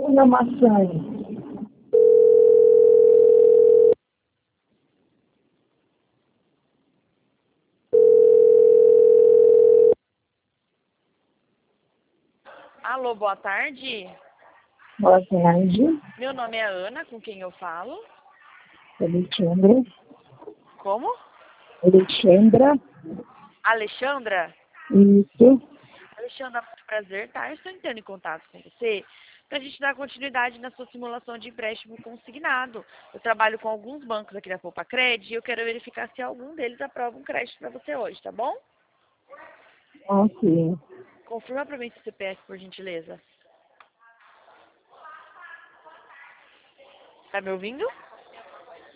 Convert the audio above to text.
na maçã. Alô, boa tarde. Boa tarde, Meu nome é Ana, com quem eu falo? Alexandra. Como? Alexandra, Alexandra? isso. Alexandra, muito prazer, tá? Eu estou entrando em contato com você para a gente dar continuidade na sua simulação de empréstimo consignado. Eu trabalho com alguns bancos aqui da Poupa Cred e eu quero verificar se algum deles aprova um crédito para você hoje, tá bom? Ok. Confirma para mim seu CPF, por gentileza. Tá me ouvindo?